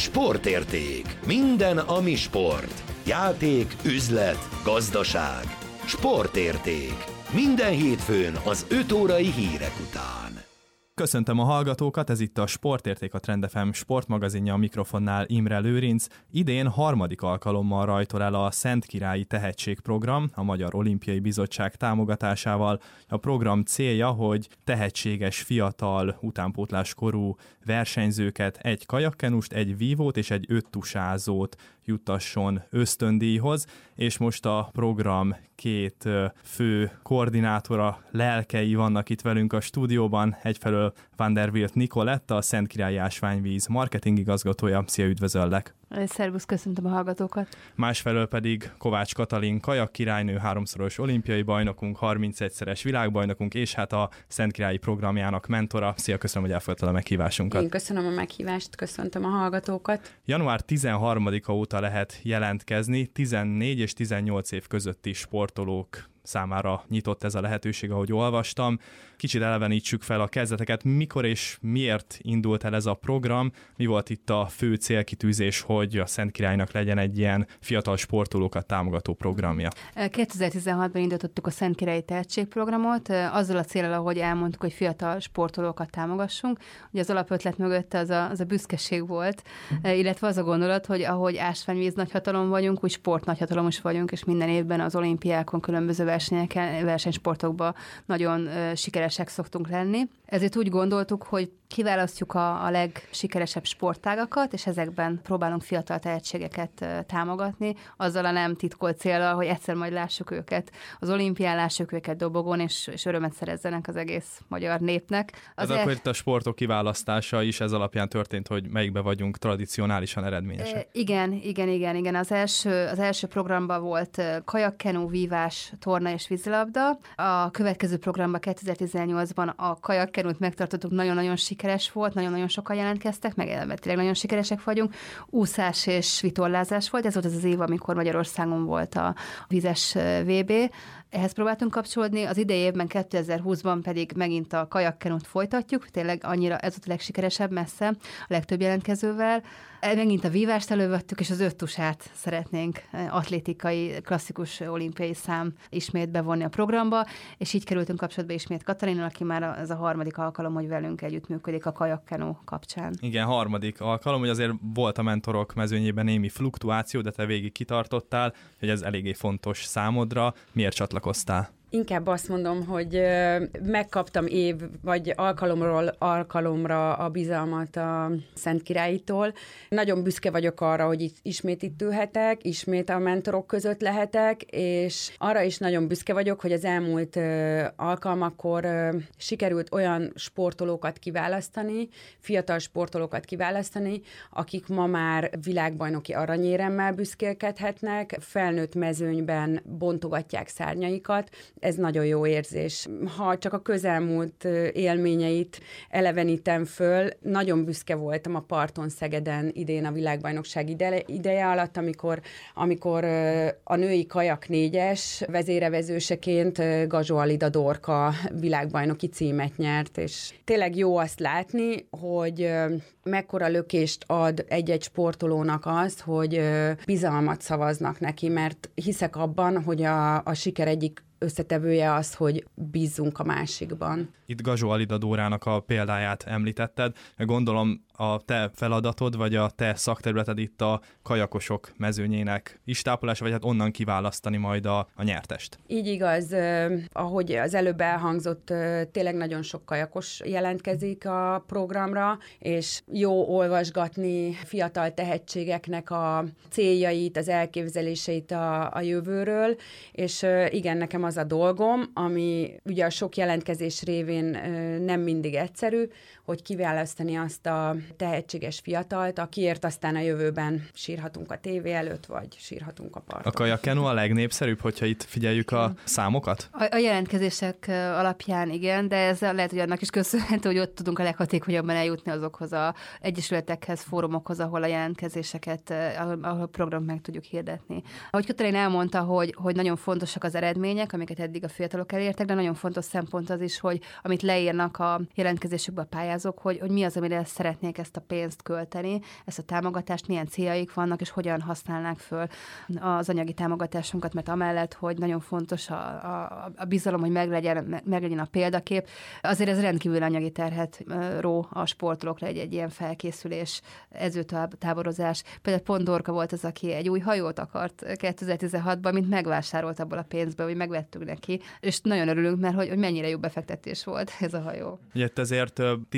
Sportérték. Minden, ami sport. Játék, üzlet, gazdaság. Sportérték. Minden hétfőn az 5 órai hírek után. Köszöntöm a hallgatókat, ez itt a Sportérték, a Trend FM sportmagazinja, a mikrofonnál Imre Lőrinc. Idén harmadik alkalommal rajtol el a Szentkirályi Tehetségprogram a Magyar Olimpiai Bizottság támogatásával. A program célja, hogy tehetséges, fiatal, utánpótláskorú versenyzőket, egy kajakkenust, egy vívót és egy öttusázót juttasson ösztöndíjhoz, és most a program két fő koordinátora, lelkei vannak itt velünk a stúdióban. Egyfelől Van der Wilt Nicoletta, a Szentkirályi Ásványvíz marketing igazgatója. Szia, üdvözöllek! Szervusz, köszöntöm a hallgatókat! Másfelől pedig Kovács Katalin kajakkirálynő, 3-szoros olimpiai bajnokunk, 31-szeres világbajnokunk, és hát a Szentkirályi programjának mentora. Szia, köszönöm, hogy elfogadtad a meghívásunkat. Én köszönöm a meghívást, köszöntöm a hallgatókat. Január 13-a óta lehet jelentkezni, 14 és 18 év közötti sportolók számára nyitott ez a lehetőség, ahogy olvastam. Kicsit elevenítsük fel a kezdeteket. Mikor és miért indult el ez a program? Mi volt itt a fő célkitűzés, hogy a Szentkirálynak legyen egy ilyen fiatal sportolókat támogató programja? 2016-ban indítottuk a Szentkirályi Tehetségprogramot, azzal a céllal, ahogy elmondtuk, hogy fiatal sportolókat támogassunk. Ugye az alapötlet mögött az a büszkeség volt, illetve az a gondolat, hogy ahogy ásványvíz nagyhatalom vagyunk, úgy sport nagyhatalom is vagyunk, és minden évben az olimpiákon, különböző versenysportokban nagyon sikeresek szoktunk lenni. Ezért úgy gondoltuk, hogy kiválasztjuk a legsikeresebb sportágakat, és ezekben próbálunk fiatal tehetségeket támogatni, azzal a nem titkolt céllal, hogy egyszer majd lássuk őket az olimpián, lássuk őket dobogón, és örömet szerezzenek az egész magyar népnek. Akkor itt a sportok kiválasztása is ez alapján történt, hogy melyikbe vagyunk tradicionálisan eredményesek. Igen. Az első programban volt kajakkenu, vívás, torna és vízilabda. A következő programban 2018-ban a kajakkenut megtartottuk, nagyon-nagyon sikeres volt, nagyon-nagyon sokan jelentkeztek, meg elméletileg nagyon sikeresek vagyunk. Úszás és vitorlázás volt, ez volt az év, amikor Magyarországon volt a vízes VB. Ehhez próbáltunk kapcsolódni, az idei évben 2020-ban pedig megint a kajakkenut folytatjuk, tényleg annyira ez volt a legsikeresebb messze, a legtöbb jelentkezővel. Megint a vívást elővettük, és az öttusát szeretnénk, atlétikai, klasszikus olimpiai szám ismét bevonni a programba, és így kerültünk kapcsolatba ismét Katalinnal, aki már ez a harmadik alkalom, hogy velünk együttműködik a kajakkenu kapcsán. Igen, harmadik alkalom, hogy azért volt a mentorok mezőnyében némi fluktuáció, de te végig kitartottál, hogy ez eléggé fontos számodra. Miért csatlakoztál? Inkább azt mondom, hogy megkaptam vagy alkalomról alkalomra a bizalmat a Szentkirálytól. Nagyon büszke vagyok arra, hogy ismét itt ülhetek, ismét a mentorok között lehetek, és arra is nagyon büszke vagyok, hogy az elmúlt alkalmakkor sikerült olyan sportolókat kiválasztani, fiatal sportolókat kiválasztani, akik ma már világbajnoki aranyéremmel büszkélkedhetnek, felnőtt mezőnyben bontogatják szárnyaikat. Ez nagyon jó érzés. Ha csak a közelmúlt élményeit elevenítem föl, nagyon büszke voltam a parton Szegeden idén a világbajnokság ideje alatt, amikor a női kajak 4-es vezérevezőseként Gazsó Alida Dorka világbajnoki címet nyert, és tényleg jó azt látni, hogy mekkora lökést ad egy-egy sportolónak az, hogy bizalmat szavaznak neki, mert hiszek abban, hogy a siker egyik összetevője az, hogy bízzunk a másikban. Itt Gazsó Alida Dórának a példáját említetted. Gondolom a te feladatod, vagy a te szakterületed itt a kajakosok mezőnyének istápolása, vagy hát onnan kiválasztani majd a nyertest. Így igaz, ahogy az előbb elhangzott, tényleg nagyon sok kajakos jelentkezik a programra, és jó olvasgatni fiatal tehetségeknek a céljait, az elképzeléseit a jövőről, és igen, nekem az a dolgom, ami ugye a sok jelentkezés révén nem mindig egyszerű, hogy kiválasztani azt a tehetséges fiatalt, akiért aztán a jövőben sírhatunk a tévé előtt, vagy sírhatunk a parton. A kajakkenu a legnépszerűbb, hogyha itt figyeljük a számokat? A jelentkezések alapján igen, de ez lehet, hogy annak is köszönhető, hogy ott tudunk a leghatékonyabban eljutni azokhoz az egyesületekhez, fórumokhoz, ahol a jelentkezéseket, ahol a programot meg tudjuk hirdetni. Ahogy Katalin elmondta, hogy nagyon fontosak az eredmények, amiket eddig a fiatalok elértek, de nagyon fontos szempont az is, hogy amit leírnak a jelentkezésükbe a pályázók, hogy mi az, amire szeretnék szeretnék ezt a pénzt költeni, ezt a támogatást, milyen céljaik vannak, és hogyan használnák föl az anyagi támogatásunkat, mert amellett, hogy nagyon fontos a bizalom, hogy meglegyen a példakép, azért ez rendkívül anyagi terhet ró a sportolókra egy ilyen felkészülés, edzőtáborozás. Például pont Dorka volt az, aki egy új hajót akart 2016-ban, mint megvásárolt abból a pénzből, hogy megvettük neki, és nagyon örülünk, mert hogy mennyire jó befektetés volt ez a hajó. Ugye ezért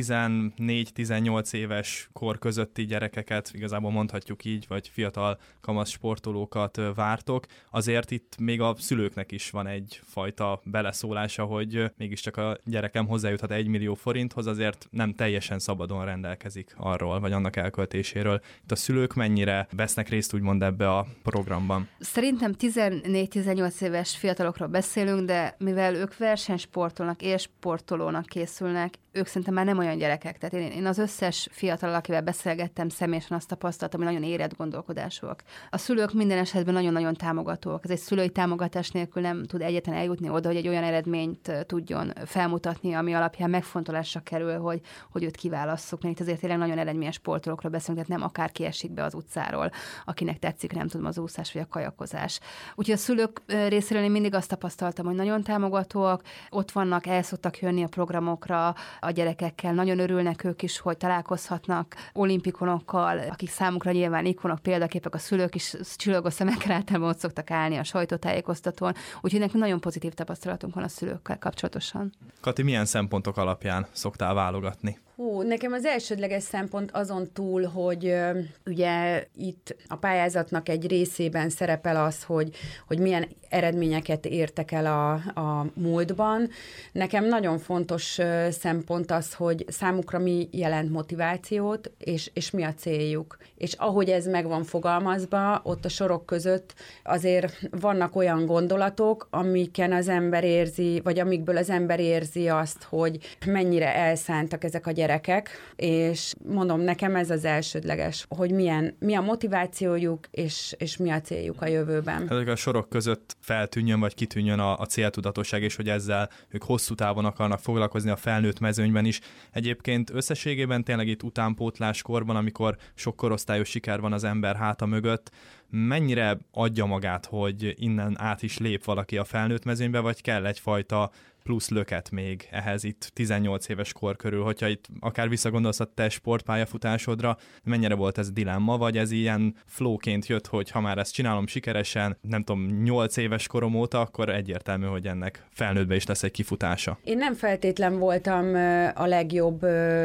14-18 éves kor közötti gyerekeket, igazából mondhatjuk így, vagy fiatal kamasz sportolókat vártok, azért itt még a szülőknek is van egyfajta beleszólása, hogy mégiscsak a gyerekem hozzájuthat 1 millió forinthoz, azért nem teljesen szabadon rendelkezik arról, vagy annak elköltéséről. Itt a szülők mennyire vesznek részt úgymond ebbe a programban? Szerintem 14-18 éves fiatalokról beszélünk, de mivel ők versenysportolnak, élsportolónak készülnek, ők szerintem már nem olyan gyerekek. Tehát én az összes fiatal, akivel beszélgettem, személyesen azt tapasztaltam, hogy nagyon érett gondolkodásúak. A szülők minden esetben nagyon-nagyon támogatóak. Ez egy szülői támogatás nélkül nem tud egyetlen eljutni oda, hogy egy olyan eredményt tudjon felmutatni, ami alapján megfontolásra kerül, hogy őt kiválasszuk. Mert itt azért tényleg nagyon eredményes sportolókról beszélünk, tehát nem akárki esik be az utcáról, akinek tetszik, nem tudom, az úszás vagy a kajakozás. Úgyhogy a szülők részéről én mindig azt tapasztaltam, hogy nagyon támogatóak, ott vannak, el szoktak jönni a programokra, a gyerekekkel, nagyon örülnek ők is, hogy találkozhatnak olimpikonokkal, akik számukra nyilván ikonok, példaképek, a szülők is csillogó szemekkel általában ott szoktak állni a sajtótájékoztatón, úgyhogy nekünk nagyon pozitív tapasztalatunk van a szülőkkel kapcsolatosan. Kati, milyen szempontok alapján szoktál válogatni? Nekem az elsődleges szempont azon túl, hogy ugye itt a pályázatnak egy részében szerepel az, hogy milyen eredményeket értek el a múltban. Nekem nagyon fontos szempont az, hogy számukra mi jelent motivációt, és mi a céljuk. És ahogy ez meg van fogalmazva, ott a sorok között azért vannak olyan gondolatok, amiken az ember érzi, vagy amikből az ember érzi azt, hogy mennyire elszántak ezek a gyerekek, és mondom, nekem ez az elsődleges, hogy mi a motivációjuk, és mi a céljuk a jövőben. Ezek a sorok között feltűnjön, vagy kitűnjön a céltudatosság, és hogy ezzel ők hosszú távon akarnak foglalkozni a felnőtt mezőnyben is. Egyébként összességében tényleg itt utánpótláskorban, amikor sok korosztályos siker van az ember háta mögött, mennyire adja magát, hogy innen át is lép valaki a felnőtt mezőnybe, vagy kell egyfajta plusz löket még ehhez itt 18 éves kor körül, hogyha itt akár visszagondolsz a te sportpályafutásodra, mennyire volt ez dilemma, vagy ez ilyen flowként jött, hogy ha már ezt csinálom sikeresen, nem tudom, 8 éves korom óta, akkor egyértelmű, hogy ennek felnőttbe is lesz egy kifutása. Én nem feltétlen voltam a legjobb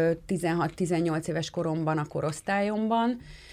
16-18 éves koromban a korosztályomban,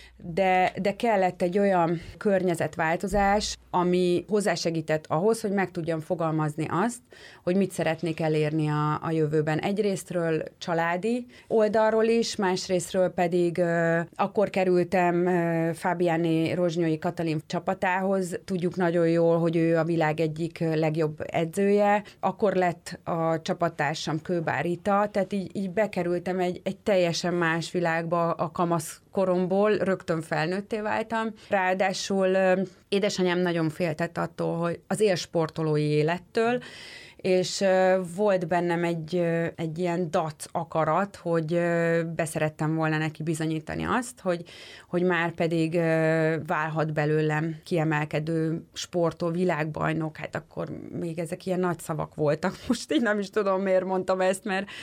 de kellett egy olyan környezetváltozás, ami hozzásegített ahhoz, hogy meg tudjam fogalmazni azt, hogy mit szeretnék elérni a jövőben. Egyrésztről családi oldalról is, másrésztről pedig akkor kerültem Fábiáné Rozsnyói Katalin csapatához. Tudjuk nagyon jól, hogy ő a világ egyik legjobb edzője. Akkor lett a csapattársam Kőbár Rita, tehát így bekerültem egy teljesen más világba a kamasz koromból, rögtön felnőtté váltam. Ráadásul édesanyám nagyon féltett attól, hogy az élsportolói élettől, és volt bennem egy ilyen dac akarat, hogy beszerettem volna neki bizonyítani azt, hogy már pedig válhat belőlem kiemelkedő sportoló, világbajnok, hát akkor még ezek ilyen nagy szavak voltak. Most én nem is tudom, miért mondtam ezt,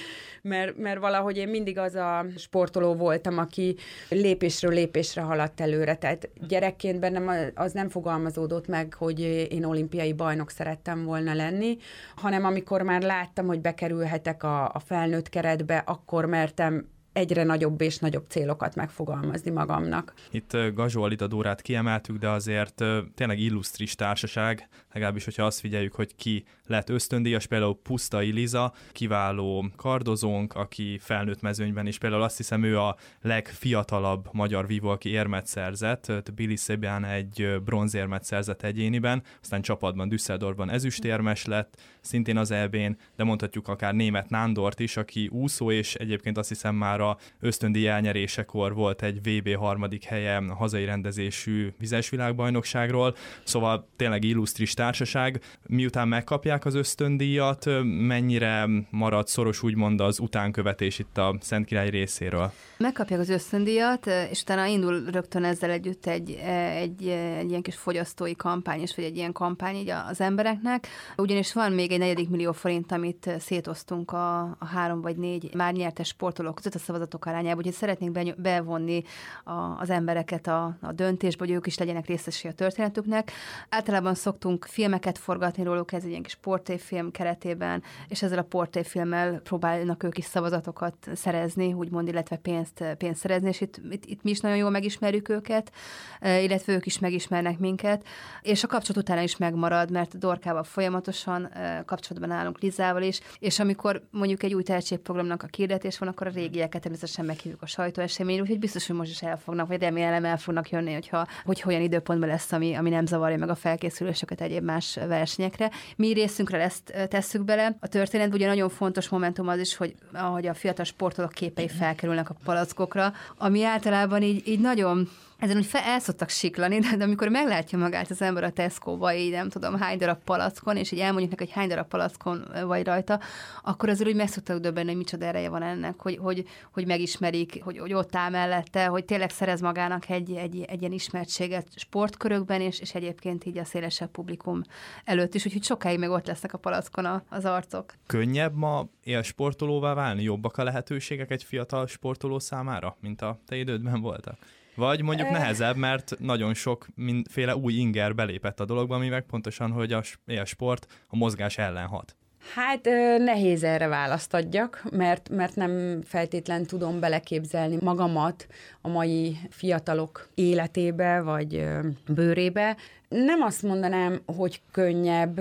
mert valahogy én mindig az a sportoló voltam, aki lépésről lépésre haladt előre. Tehát gyerekként bennem az nem fogalmazódott meg, hogy én olimpiai bajnok szerettem volna lenni, hanem amikor már láttam, hogy bekerülhetek a felnőtt keretbe, akkor mertem egyre nagyobb és nagyobb célokat megfogalmazni magamnak. Itt Gazsó Alida Dórát kiemeltük, de azért tényleg illusztris társaság, legalábbis, hogyha azt figyeljük, hogy ki lett ösztöndíjas, például Pusztai Liza, kiváló kardozónk, aki felnőtt mezőnyben is, például azt hiszem ő a legfiatalabb magyar vívó, aki érmet szerzett, Tbilisziben egy bronzérmet szerzett egyéniben, aztán csapatban Düsseldorfban ezüstérmes lett, szintén az EB-n, de mondhatjuk akár Németh Nándort is, aki úszó, és egyébként azt hiszem már a ösztöndíj elnyerésekor volt egy VB harmadik helye a hazai rendezésű vizes világbajnokságról, szóval tényleg illusztris társaság. Miután megkapják az ösztöndíjat, mennyire marad szoros úgymond az utánkövetés itt a Szentkirály részéről? Megkapják az ösztöndíjat, és utána indul rögtön ezzel együtt egy ilyen kis fogyasztói kampány, és vagy egy ilyen kampány így az embereknek. Ugyanis van még egy 4 millió forint, amit szétosztunk a 3 vagy 4 már nyertes sportolók között a szavazatok arányába, úgyhogy szeretnénk bevonni az embereket a döntésbe, hogy ők is legyenek részesei a történetüknek. Általában szoktunk filmeket forgatni róluk, ez egy ilyen kis portréfilm keretében, és ezzel a portréfilmmel próbálnak ők is szavazatokat szerezni, úgymond, illetve pénzt szerezni, és itt mi is nagyon jól megismerjük őket, illetve ők is megismernek minket, és a kapcsolat utána is megmarad, mert Dorkával folyamatosan kapcsolatban állunk, Lizával is, és amikor mondjuk egy új tehetségprogramnak a hirdetés van, akkor a régieket természetesen meghívjuk a sajtóeseményre, úgyhogy biztos, hogy most is el fognak, vagy remélem el fognak jönni, hogy olyan időpontban lesz, ami nem zavarja meg a felkészüléseket egyéb más versenyekre. Mi részünkre ezt tesszük bele. A történetben ugye nagyon fontos momentum az is, hogy ahogy a fiatal sportolók képei felkerülnek a palackokra, ami általában így nagyon ezen úgy el szoktak siklani, de amikor meglátja magát az ember a Tesco-ba, így nem tudom, hány darab palackon, és így elmondjuk neki, hogy hány darab palackon vagy rajta, akkor azért úgy meg szoktak döbbenni, hogy micsoda ereje van ennek, hogy megismerik, hogy ott áll mellette, hogy tényleg szerez magának egy ilyen ismertséget sportkörökben, és egyébként így a szélesebb publikum előtt is, úgyhogy sokáig meg ott lesznek a palackon az arcok. Könnyebb ma élsportolóvá válni? Jobbak a lehetőségek egy fiatal sportoló számára, mint a te idődben voltak? Vagy mondjuk nehezebb, mert nagyon sok mindenféle új inger belépett a dologba, ami meg pontosan, hogy a élsport a mozgás ellen hat. Hát nehéz erre választ adjak, mert nem feltétlen tudom beleképzelni magamat a mai fiatalok életébe, vagy bőrébe. Nem azt mondanám, hogy könnyebb,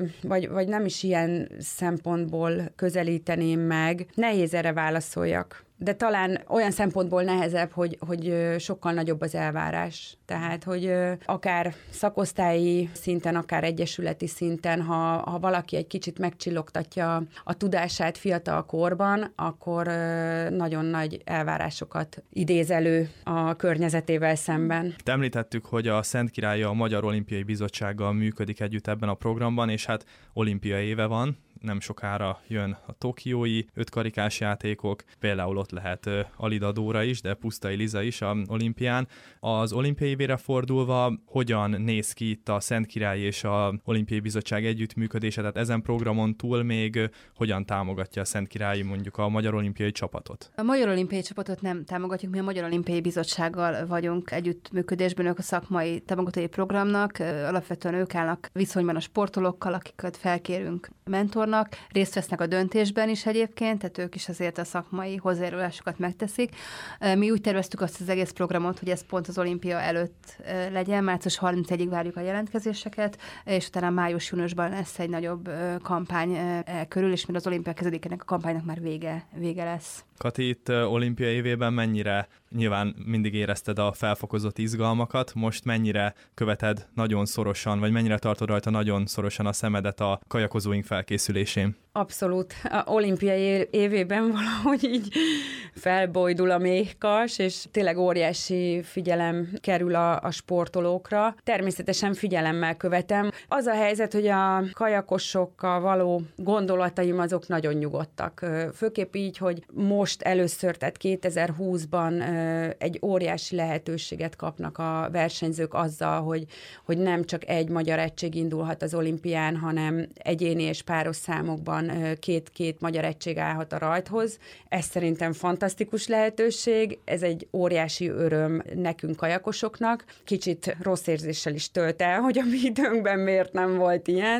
vagy nem is ilyen szempontból közelíteném meg. Nehéz erre válaszoljak. De talán olyan szempontból nehezebb, hogy sokkal nagyobb az elvárás. Tehát, hogy akár szakosztályi szinten, akár egyesületi szinten, ha valaki egy kicsit megcsillogtatja a tudását fiatal korban, akkor nagyon nagy elvárásokat idéz elő a környezetével szemben. Említettük, hogy a Szentkirályi a Magyar Olimpiai Bizottsággal működik együtt ebben a programban, és hát olimpiai éve van, nem sokára jön a tokiói 5 karikás játékok, például ott lehet Alida Dóra is, de Pusztai Liza is a olimpián. Az olimpiai évére fordulva hogyan néz ki itt a Szentkirályi és a Olimpiai Bizottság együttműködése, tehát ezen programon túl még hogyan támogatja a Szentkirályi mondjuk a Magyar Olimpiai Csapatot? A Magyar Olimpiai Csapatot nem támogatjuk, mi a Magyar Olimpiai Bizottsággal vagyunk együttműködésben, ők a szakmai támogatói programnak, alapvetően ők állnak viszonyban a sportolókkal, akiket felkérünk mentornak, részt vesznek a döntésben is egyébként, tehát ők is azért a szakmai hozzájárulásokat megteszik. Mi úgy terveztük azt az egész programot, hogy ez pont az olimpia előtt legyen, március 31-ig várjuk a jelentkezéseket, és utána május-júniusban lesz egy nagyobb kampány körül, és mire az olimpia kezdődik, ennek a kampánynak már vége lesz. Kati, itt olimpia évében mennyire, nyilván mindig érezted a felfokozott izgalmakat, most mennyire követed nagyon szorosan, vagy mennyire tartod rajta nagyon szorosan a szemedet a kajakozóink felkészülésén? Abszolút. A olimpiai évében valahogy így felbojdul a méhkas, és tényleg óriási figyelem kerül a sportolókra. Természetesen figyelemmel követem. Az a helyzet, hogy a kajakosokkal való gondolataim azok nagyon nyugodtak. Főképp így, hogy most először, tehát 2020-ban egy óriási lehetőséget kapnak a versenyzők azzal, hogy nem csak egy magyar egység indulhat az olimpián, hanem egyéni és páros számokban két magyar egység állhat a rajthoz. Ez szerintem fantasztikus lehetőség, ez egy óriási öröm nekünk kajakosoknak. Kicsit rossz érzéssel is tölt el, hogy a mi időnkben miért nem volt ilyen,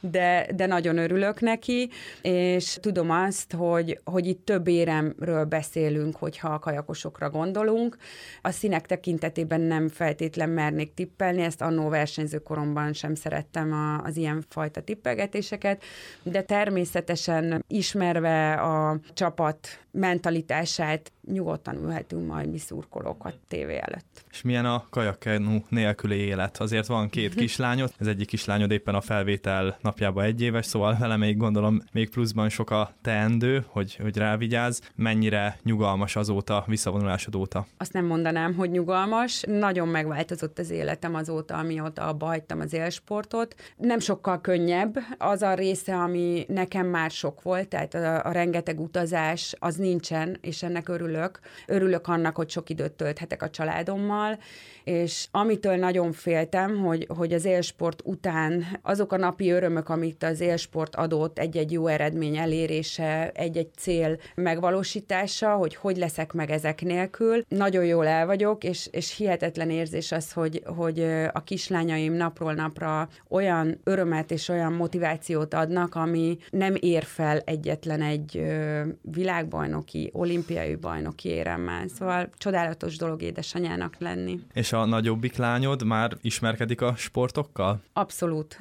de nagyon örülök neki, és tudom azt, hogy itt több éremről beszélünk, hogyha a kajakosokra gondolunk. A színek tekintetében nem feltétlen mernék tippelni, ezt annó versenyzőkoromban sem szerettem az ilyen fajta tippelgetéseket, de természetesen ismerve a csapat mentalitását nyugodtan ülhetünk majd mi szurkolók a tévé előtt. És milyen a kajakkenu nélküli élet? Azért van 2 kislányod, az egyik kislányod éppen a felvétel napjában 1 éves, szóval vele még gondolom még pluszban sok a teendő, hogy rávigyázz. Mennyire nyugalmas azóta, visszavonulásod óta? Azt nem mondanám, hogy nyugalmas. Nagyon megváltozott az életem azóta, amióta abba hagytam az élsportot. Nem sokkal könnyebb. Az a része, ami nekem már sok volt, tehát a rengeteg utazás, az nincsen, és ennek örülök. Örülök annak, hogy sok időt tölthetek a családommal, és amitől nagyon féltem, hogy az élsport után azok a napi örömök, amit az élsport adott, egy-egy jó eredmény elérése, egy-egy cél megvalósítása, hogy leszek meg ezek nélkül. Nagyon jól el vagyok, és hihetetlen érzés az, hogy a kislányaim napról napra olyan örömet és olyan motivációt adnak, ami nem ér fel egyetlen egy világbajnoki, olimpiai bajnoki éremmel. Szóval csodálatos dolog édesanyának lenni. És a nagyobbik lányod már ismerkedik a sportokkal? Abszolút.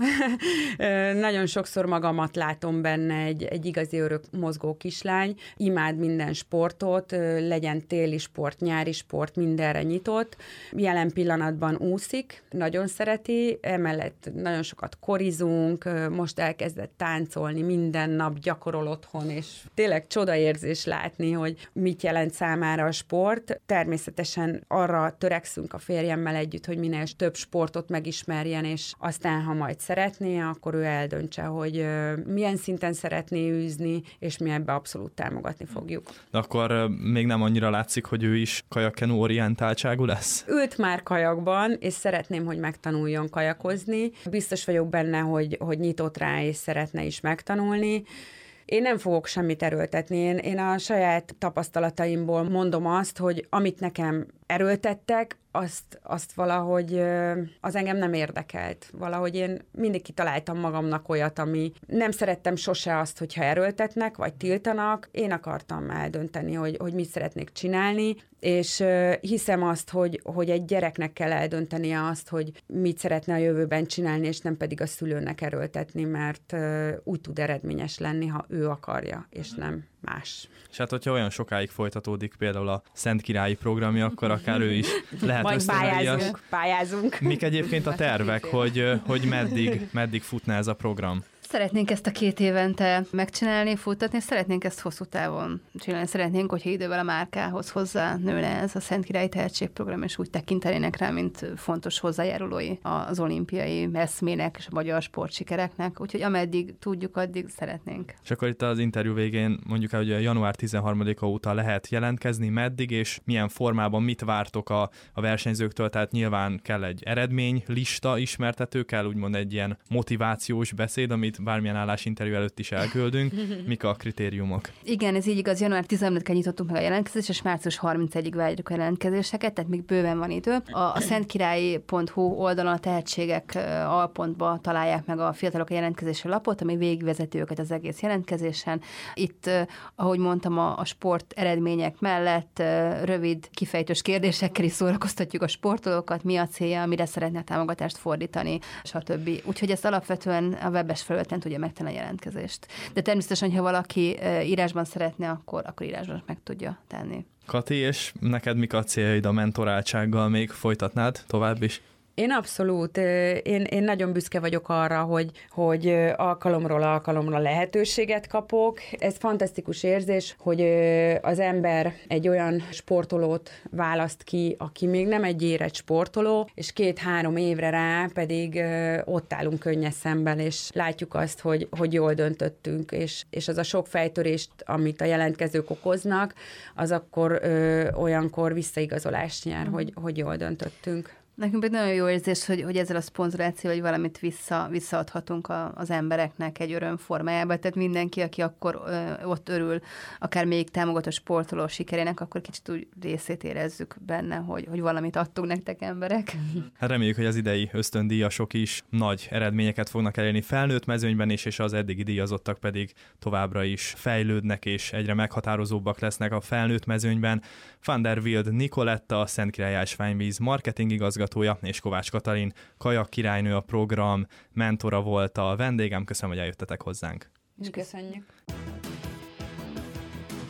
Nagyon sokszor magamat látom benne egy igazi örök mozgó kislány. Imád minden sportot, legyen téli sport, nyári sport, mindenre nyitott. Jelen pillanatban úszik, nagyon szereti, emellett nagyon sokat korizunk, most elkezdett táncolni, minden nap gyakorol otthon, és tényleg csodaérzés látni, hogy mit jelent számára a sport. Természetesen arra törekszünk a férjemmel együtt, hogy minél több sportot megismerjen, és aztán, ha majd szeretné, akkor ő eldöntse, hogy milyen szinten szeretné űzni, és mi ebbe abszolút támogatni fogjuk. De akkor még nem annyira látszik, hogy ő is kajakkenu orientáltságú lesz? Ült már kajakban, és szeretném, hogy megtanuljon kajakozni. Biztos vagyok benne, hogy nyitott rá, és szeretne is megtanulni. Én nem fogok semmit erőltetni. Én a saját tapasztalataimból mondom azt, hogy amit nekem erőltettek, azt valahogy az engem nem érdekelt. Valahogy én mindig kitaláltam magamnak olyat, ami nem szerettem sose azt, hogyha erőltetnek, vagy tiltanak. Én akartam eldönteni, hogy mit szeretnék csinálni, és hiszem azt, hogy egy gyereknek kell eldöntenie azt, hogy mit szeretne a jövőben csinálni, és nem pedig a szülőnek erőltetni, mert úgy tud eredményes lenni, ha ő akarja, és nem más. És hát, hogyha olyan sokáig folytatódik például a Szentkirályi programja, akkor akár ő is lehet majd pályázunk. Mik egyébként a tervek, hogy meddig futna ez a program? Szeretnénk ezt a 2 évente megcsinálni, futtatni, és szeretnénk ezt hosszú távon csinálni. Szeretnénk, hogyha idővel a márkához hozzá nőne ez a Szentkirályi Tehetségprogram, és úgy tekintenének rá, mint fontos hozzájárulói az olimpiai eszmének és a magyar sportsikereknek. Úgyhogy ameddig tudjuk, addig szeretnénk. És akkor itt az interjú végén mondjuk el, hogy a január 13-a óta lehet jelentkezni, meddig, és milyen formában mit vártok a versenyzőktől, tehát nyilván kell egy eredménylista ismertető, kell úgymond egy ilyen motivációs beszéd, amit bármilyen állásinterjú előtt is elküldünk. Mik a kritériumok? Igen, ez így igaz, január 15-án nyitottunk meg a jelentkezést, és március 31-ig várjuk a jelentkezéseket, tehát még bőven van idő. A szentkirályi.hu oldalon a tehetségek alpontba találják meg a fiatalok a jelentkezési lapot, ami végigvezeti őket az egész jelentkezésen. Itt, ahogy mondtam, a sport eredmények mellett rövid, kifejtős kérdésekkel is szórakoztatjuk a sportolókat, mi a célja, mire szeretne támogatást fordítani, stb. Úgyhogy ezt alapvetően a webes felületen tudja megtenni a jelentkezést. De természetesen, ha valaki írásban szeretne, akkor írásban meg tudja tenni. Kati, és neked mik a céljaid a mentoráltsággal? Még folytatnád tovább is? Én abszolút, én nagyon büszke vagyok arra, hogy alkalomról alkalomra lehetőséget kapok. Ez fantasztikus érzés, hogy az ember egy olyan sportolót választ ki, aki még nem egy érett sportoló, és 2-3 évre rá pedig ott állunk könnyes szemben, és látjuk azt, hogy jól döntöttünk, és az a sok fejtörést, amit a jelentkezők okoznak, az akkor olyankor visszaigazolást nyer, hogy jól döntöttünk. Nekünk pedig nagyon jó érzés, hogy ezzel a szponzorációval valamit visszaadhatunk az embereknek egy öröm formájába. Tehát mindenki, aki akkor ott örül, akár még támogató sportoló sikerének, akkor kicsit úgy részét érezzük benne, hogy valamit adtunk nektek, emberek. Hát reméljük, hogy az idei ösztöndíjasok is nagy eredményeket fognak elérni felnőtt mezőnyben is, és az eddigi díjazottak pedig továbbra is fejlődnek, és egyre meghatározóbbak lesznek a felnőtt mezőnyben. Van der Wild Nikoletta, a Szentkirály Ásványvíz marketing igazgatója, és Kovács Katalin kajak királynő, a program mentora volt a vendégem. Köszönöm, hogy eljöttetek hozzánk. És köszönjük.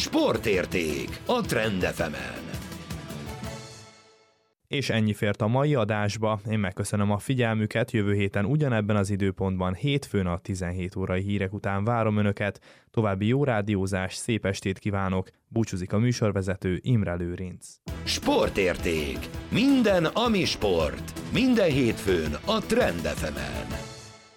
Sportérték a Trend FM-en. És ennyi fért a mai adásba. Én megköszönöm a figyelmüket, jövő héten ugyanebben az időpontban, hétfőn a 17 órai hírek után várom Önöket. További jó rádiózás, szép estét kívánok, búcsúzik a műsorvezető Imre Lőrinc. Sportérték. Minden, ami sport. Minden hétfőn a Trend FM-en.